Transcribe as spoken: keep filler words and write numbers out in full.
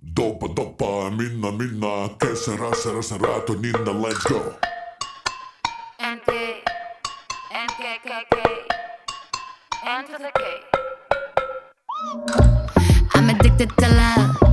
Dopa dopa, minna minna, che sarà sarà serato ninna, let's go. N K, N K K K, N to the K. I'm addicted to love.